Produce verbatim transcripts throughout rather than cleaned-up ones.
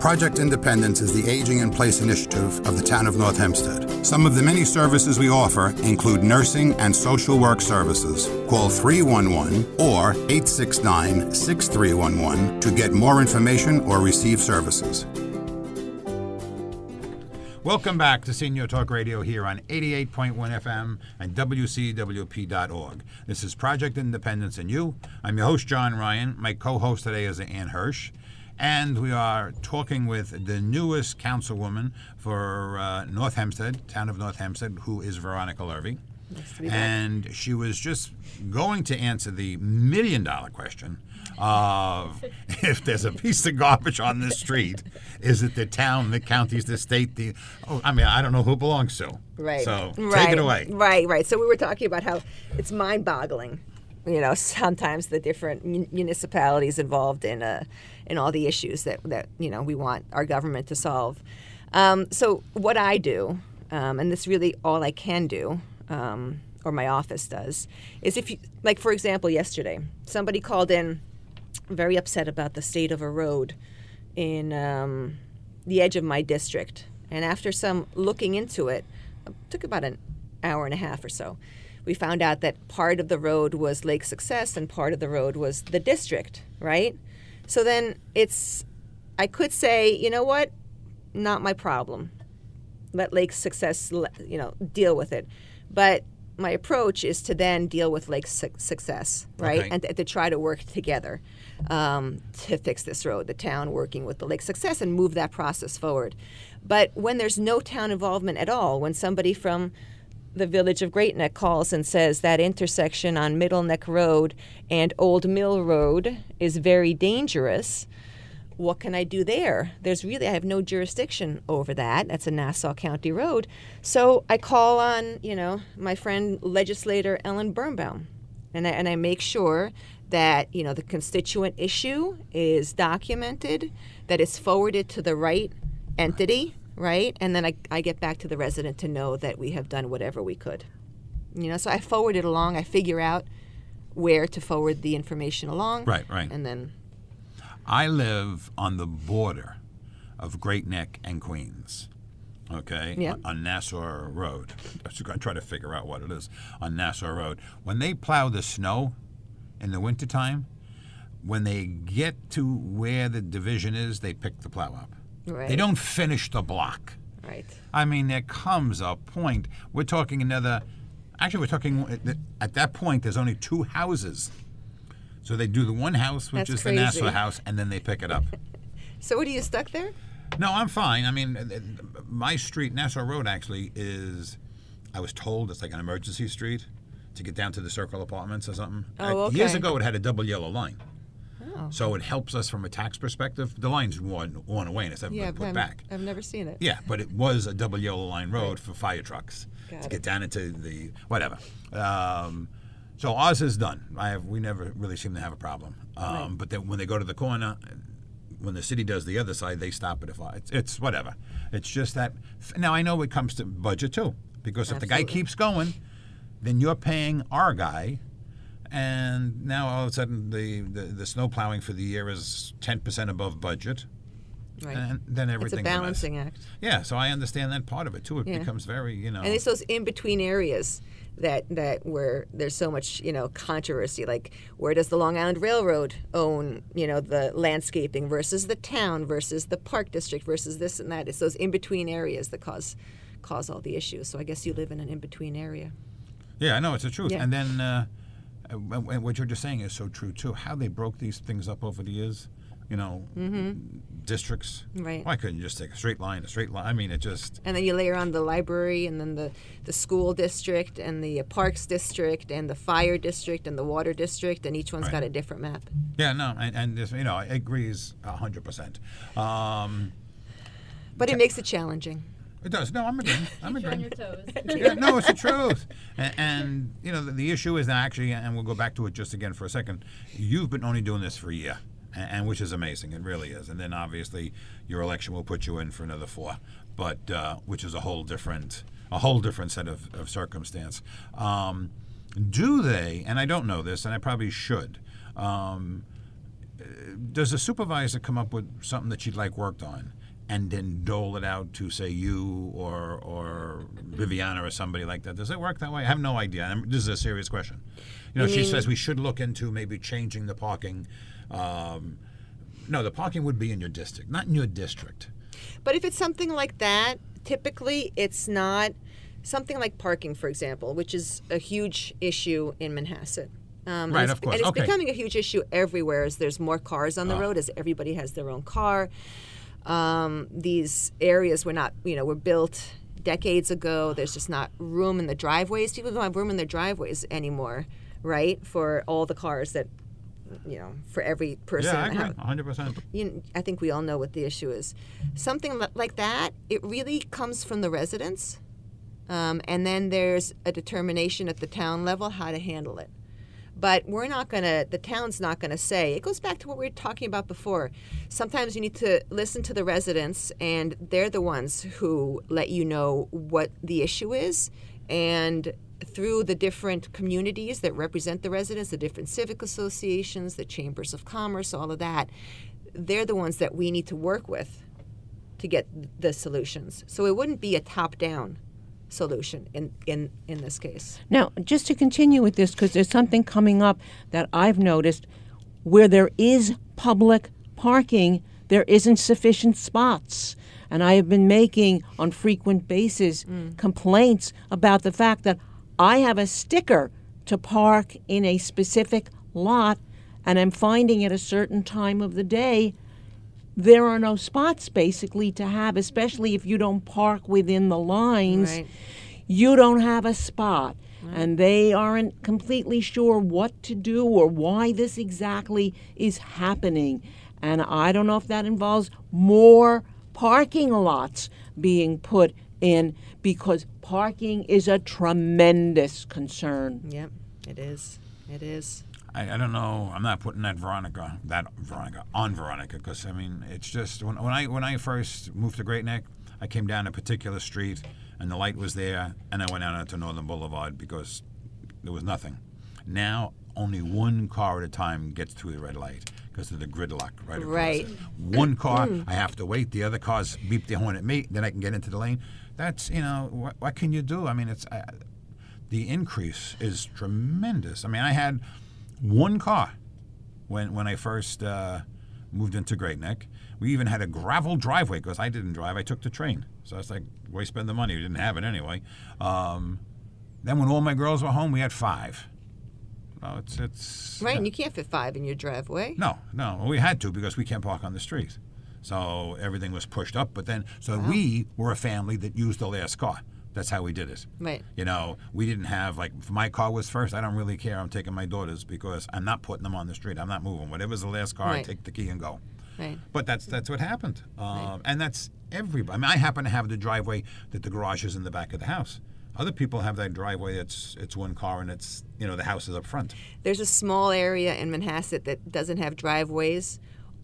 Project Independence is the Aging in Place initiative of the town of North Hempstead. Some of the many services we offer include nursing and social work services. Call three one one or eight six nine, six three one one to get more information or receive services. Welcome back to Senior Talk Radio here on eighty-eight point one F M and W C W P dot org. This is Project Independence and You. I'm your host, John Ryan. My co-host today is Ann Hirsch. And we are talking with the newest councilwoman for uh, North Hempstead, town of North Hempstead, who is Veronica Lurvy. Nice to be back. And she was just going to answer the million-dollar question of if there's a piece of garbage on the street, is it the town, the counties, the state, the... Oh, I mean, I don't know who it belongs to. Right. So right. take it away. Right, right. So we were talking about how it's mind-boggling, you know, sometimes the different mun- municipalities involved in uh, in all the issues that, that, you know, we want our government to solve. Um, so what I do, um, and this really all I can do, um, or my office does, is if you, like, for example, yesterday, somebody called in very upset about the state of a road in um, the edge of my district. And after some looking into it, it took about an hour and a half or so, we found out that part of the road was Lake Success and part of the road was the district, right? So then it's, I could say, you know what, not my problem. Let Lake Success, you know, deal with it. But my approach is to then deal with Lake Su- Success, right? Okay. And to, to try to work together um, to fix this road, the town working with the Lake Success and move that process forward. But when there's no town involvement at all, when somebody from the village of Great Neck calls and says that intersection on Middle Neck Road and Old Mill Road is very dangerous, what can I do there? There's really, I have no jurisdiction over that. That's a Nassau County road. So I call on, you know, my friend legislator Ellen Birnbaum, and I, and I make sure that, you know, the constituent issue is documented, that it's forwarded to the right entity, right? And then I, I get back to the resident to know that we have done whatever we could. You know, so I forward it along. I figure out where to forward the information along. Right, right. And then... I live on the border of Great Neck and Queens, okay, Yeah. on, on Nassau Road. I'm going to try to figure out what it is on Nassau Road. When they plow the snow in the wintertime, when they get to where the division is, they pick the plow up. Right. They don't finish the block. Right. I mean, there comes a point, we're talking another, actually we're talking, at that point, there's only two houses. So they do the one house, which That's is crazy. the Nassau house, and then they pick it up. So what, are you stuck there? No, I'm fine. I mean, my street, Nassau Road, actually is, I was told it's like an emergency street to get down to the Circle Apartments or something. Oh, Uh, okay. Years ago, it had a double yellow line. Oh. So it helps us from a tax perspective. The line's worn, worn away and it's never Yeah, been put I've, back. I've never seen it. Yeah, but it was a double yellow line road Right. for fire trucks Got to it. get down into the, whatever. Um, so ours is done. I have, we never really seem to have a problem. Um, Right. But then when they go to the corner, when the city does the other side, they stop it. If I, it's, it's whatever. It's just that. Now I know it comes to budget too, because if the guy Absolutely. keeps going, then you're paying our guy, and now all of a sudden the the, the snow plowing for the year is ten percent above budget, Right. and then It's everything's a mess. balancing act. Yeah, so I understand that part of it too. It Yeah. becomes very, you know. And it's those in-between areas that, that where there's so much, you know, controversy. Like, where does the Long Island Railroad own, you know, the landscaping versus the town versus the park district versus this and that? It's those in-between areas that cause cause all the issues. So I guess you live in an in-between area. Yeah, I know, it's the truth. Yeah. And then uh, and and what you're just saying is so true too. How they broke these things up over the years, you know, districts. Right. Why couldn't you just take a straight line, a straight line? I mean, it just. And then you layer on the library, and then the, the school district, and the parks district, and the fire district, and the water district, and each one's Right. got a different map. Yeah, no, and, and this, you know, it agrees a hundred percent. Um, But it makes it challenging. It does. No, I'm agreeing. I'm Keep you on agreeing. your toes. Yeah, no, it's the truth. And, and you know, the, the issue is that actually, and we'll go back to it just again for a second, you've been only doing this for a year, and, and which is amazing. It really is. And then obviously your election will put you in for another four, but uh, which is a whole different, a whole different set of, of circumstance. Um, do they, and I don't know this, and I probably should, um, does a supervisor come up with something that you'd like worked on and then dole it out to, say, you or or Viviana or somebody like that? Does it work that way? I have no idea. I'm, this is a serious question. You know, You she mean- says we should look into maybe changing the parking. Um, no, the parking would be in your district, not in your district. But if it's something like that, typically it's not something like parking, for example, which is a huge issue in Manhasset. Um, and Right, it's- of course. And it's Okay. becoming a huge issue everywhere as there's more cars on the Ah. road, as everybody has their own car. Um, these areas were not, you know, were built decades ago. There's just not room in the driveways. People don't have room in their driveways anymore, right? For all the cars that, you know, for every person Yeah, I in the agree, house. one hundred percent. You, I think we all know what the issue is. Something li- like that, it really comes from the residents. Um, and then there's a determination at the town level how to handle it. But we're not going to, the town's not going to say, it goes back to what we were talking about before. Sometimes you need to listen to the residents, and they're the ones who let you know what the issue is. And through the different communities that represent the residents, the different civic associations, the chambers of commerce, all of that, they're the ones that we need to work with to get the solutions. So it wouldn't be a top-down solution in, in, in this case. Now, just to continue with this, because there's something coming up that I've noticed where there is public parking, there isn't sufficient spots. And I have been making, on frequent basis, mm. complaints about the fact that I have a sticker to park in a specific lot, and I'm finding at a certain time of the day there are no spots basically to have, especially if you don't park within the lines. Right. You don't have a spot. Right. And they aren't completely sure what to do or why this exactly is happening. And I don't know if that involves more parking lots being put in, because parking is a tremendous concern. Yep, it is. It is. I, I don't know. I'm not putting that Veronica, that Veronica, on Veronica, because I mean, it's just when, when I when I first moved to Great Neck, I came down a particular street, and the light was there, and I went out onto Northern Boulevard because there was nothing. Now, only one car at a time gets through the red light because of the gridlock right across Right. it. One car, I have to wait. The other cars beep their horn at me, then I can get into the lane. That's, you know, what, what can you do? I mean, it's uh, the increase is tremendous. I mean, I had one car when when I first uh, moved into Great Neck. We even had a gravel driveway because I didn't drive. I took the train. So it's like, why spend the money? We didn't have it anyway. Um, then when all my girls were home, we had five. No, it's it's Right, yeah. and you can't fit five in your driveway. No, no, well, we had to because we can't park on the street. So everything was pushed up. But then, so wow. we were a family that used the last car. That's how we did it. Right. You know, we didn't have, like, if my car was first, I don't really care. I'm taking my daughters because I'm not putting them on the street. I'm not moving. Whatever's the last car, Right. I take the key and go. Right. But that's that's what happened. Um, Right. And that's everybody. I mean, I happen to have the driveway that the garage is in the back of the house. Other people have that driveway that's it's one car and it's, you know, the house is up front. There's a small area in Manhasset that doesn't have driveways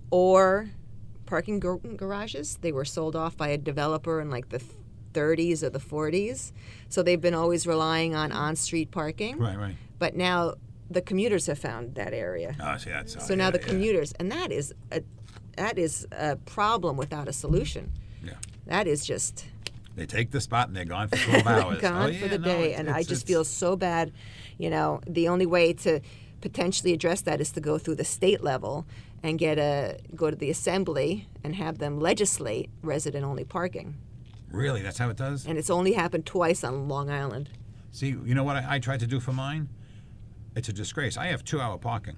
or parking gar- garages. They were sold off by a developer in like the thirties or the forties. So they've been always relying on on-street parking. Right, right. But now the commuters have found that area. Oh, see, that's, So uh, now yeah, the yeah. commuters, and that is a that is a problem without a solution. Yeah. That is just They take the spot and they're gone for twelve hours. gone oh, for yeah, the no, day, it's- and it's- I just it's- feel so bad. You know, the only way to potentially address that is to go through the state level and get a go to the assembly and have them legislate resident-only parking. Really, that's how it does? And it's only happened twice on Long Island. See, you know what I, I tried to do for mine? It's a disgrace. I have two-hour parking.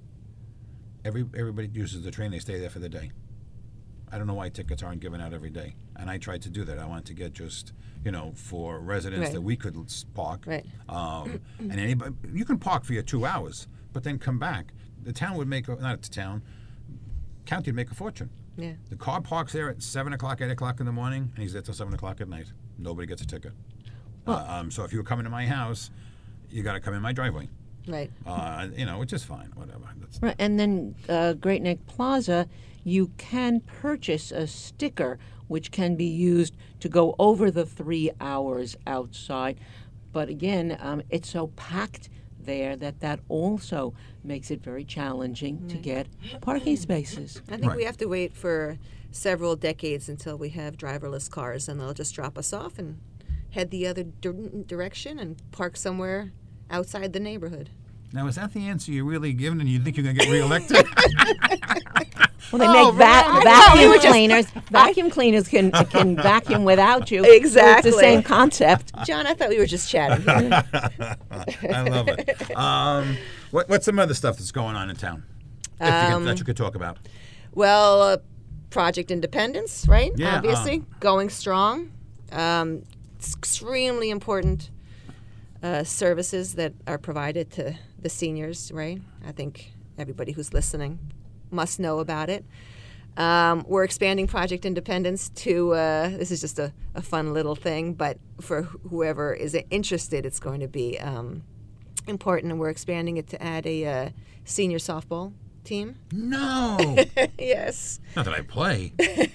Every Everybody uses the train. They stay there for the day. I don't know why tickets aren't given out every day. And I tried to do that. I wanted to get just, you know, for residents Right. that we could s- park. Right. Um, and anybody, you can park for your two hours, but then come back. The town would make, a, not the town, county would make a fortune. Yeah. The car parks there at seven o'clock, eight o'clock in the morning, and he's there till seven o'clock at night. Nobody gets a ticket. Well- uh, um, so if you were coming to my house, you got to come in my driveway. Right. Uh, you know, which is fine, whatever. That's, Right, and then uh, Great Neck Plaza, you can purchase a sticker which can be used to go over the three hours outside. But again, um, it's so packed there, that that also makes it very challenging to get parking spaces. I think Right. we have to wait for several decades until we have driverless cars, and they'll just drop us off and head the other dir- direction and park somewhere outside the neighborhood. Now, is that the answer you're really giving, and you think you're going to get reelected? Well, they Oh, make va- Veronica. vacuum we were just- cleaners. Vacuum cleaners can can vacuum without you. Exactly. It's the same concept. John, I thought we were just chatting. I love it. Um, what, what's some other stuff that's going on in town if you Um, could, that you could talk about? Well, uh, Project Independence, right? Yeah, Obviously, uh. going strong. Um, it's extremely important uh, services that are provided to the seniors, right? I think everybody who's listening must know about it. Um, we're expanding Project Independence to, uh, this is just a, a fun little thing, but for wh- whoever is interested, it's going to be um, important. And we're expanding it to add a uh, senior softball team. No. Yes. Not that I play.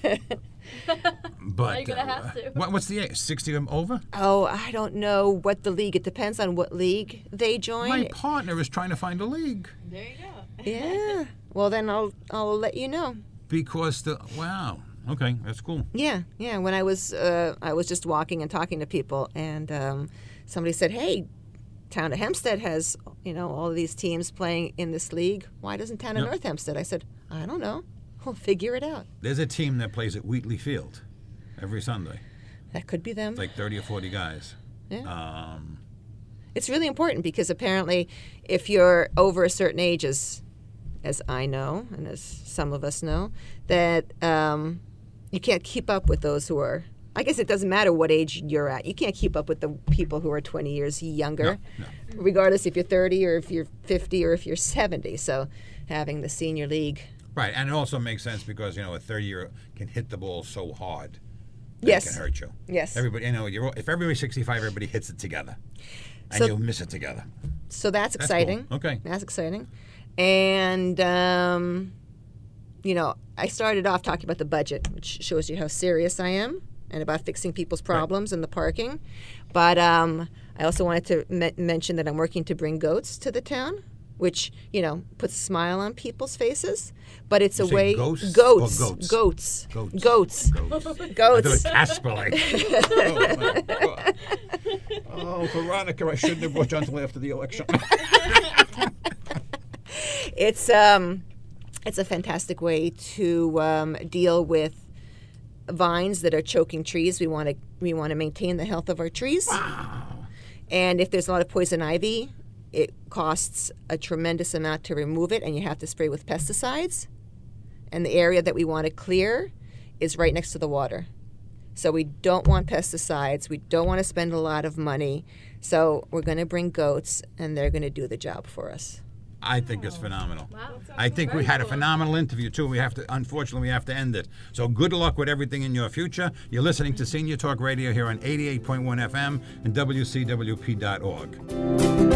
But you're gonna have to. uh, what, what's the age? sixty and over? Oh, I don't know what the league, it depends on what league they join. My partner is trying to find a league There you go. Yeah. Well, then I'll I'll let you know. because the wow. Okay, that's cool. Yeah, yeah. When I was uh, I was just walking and talking to people, and um, somebody said, "Hey, Town of Hempstead has you know all of these teams playing in this league. Why doesn't Town of Yep. North Hempstead?" I said, "I don't know. We'll figure it out. There's a team that plays at Wheatley Field every Sunday, That could be them." like thirty or forty guys. Yeah. Um, It's really important because apparently, if you're over a certain age, as as I know and as some of us know, that um, you can't keep up with those who are. I guess it doesn't matter what age you're at. You can't keep up with the people who are twenty years younger, no. regardless if you're thirty or if you're fifty or if you're seventy. So, having the senior league. right, and it also makes sense because you know a thirty-year can hit the ball so hard. That Yes. it can hurt you. Yes. Everybody, you know, you're, all- if everybody's sixty-five, everybody hits it together, and So- you'll miss it together. So that's That's exciting. cool. Okay. That's exciting. And, um, you know, I started off talking about the budget, which shows you how serious I am and about fixing people's problems and the parking. But um, I also wanted to me- mention that I'm working to bring goats to the town, which, you know, puts a smile on people's faces. But it's You a say way. ghosts or Goats. goats? Goats. Goats. Goats. Goats. I thought Goats. it was Casper, like. oh, my God. Oh, Veronica, I shouldn't have brought you until after the election. It's um, it's a fantastic way to um, deal with vines that are choking trees. We want to we want to maintain the health of our trees. Wow. And if there's a lot of poison ivy, it costs a tremendous amount to remove it, and you have to spray with pesticides. And the area that we want to clear is right next to the water. So we don't want pesticides. We don't want to spend a lot of money. So we're going to bring goats, and they're going to do the job for us. I think it's phenomenal. Wow. I think we had a phenomenal interview too. We have to, unfortunately, we have to end it. So good luck with everything in your future. You're listening to Senior Talk Radio here on eighty-eight point one F M and W C W P dot org.